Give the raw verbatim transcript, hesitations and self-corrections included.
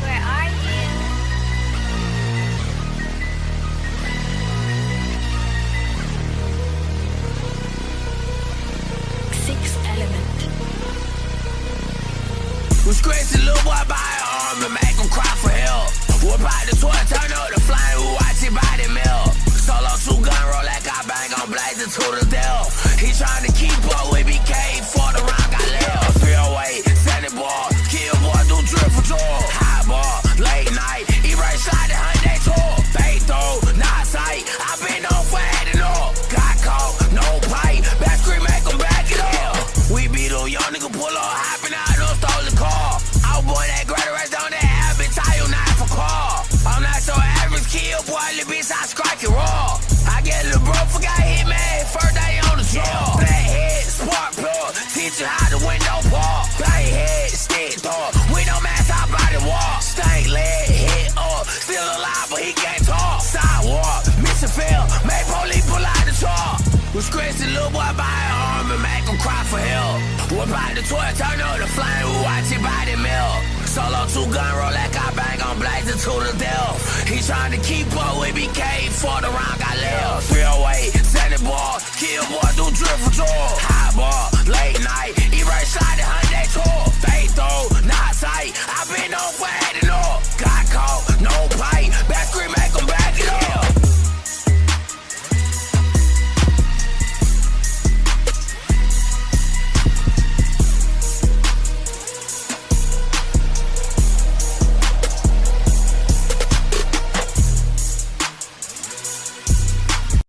Where are you? Sixth element. We scratch the little boy by her arm and make him cry for help. Whip out the toy, turn up the flame, we watch his body melt. Solo two gun roll like I bang on blazing to the death. He trying to keep up with B K for the round got left. Freeway, Sandy ball, kill boy, do drip for tour. High ball, late night, he right side the Hyundai tour. Fake throw, not sight, I been on fat and all. Got caught, no pipe, back screen make him back it up. We beat a young nigga, pull up, hopping out, no stolen car. Out boy, that greater rest on that habit, tie you knife for car. I'm not your average kill, boy, little bitch, I strike it raw. I get a little bro, forgot hit man, first day on the draw. Black head, spark plug, teach you how the window park. Black head, stick dog, we don't match our body walk. Stank leg, hit up, still alive, but he can't talk. Sidewalk, mission fail, make police pull out the chalk. We scratch the little boy by her arm and make him cry for help. Whip out the toy, turn up the flame, we watch his body melt. Solo two gun roll like I bang on blazing to the death. He trying to keep up with B K for the round got left. Freeway, Sandy ball, kill boy, do drip for tour. High ball,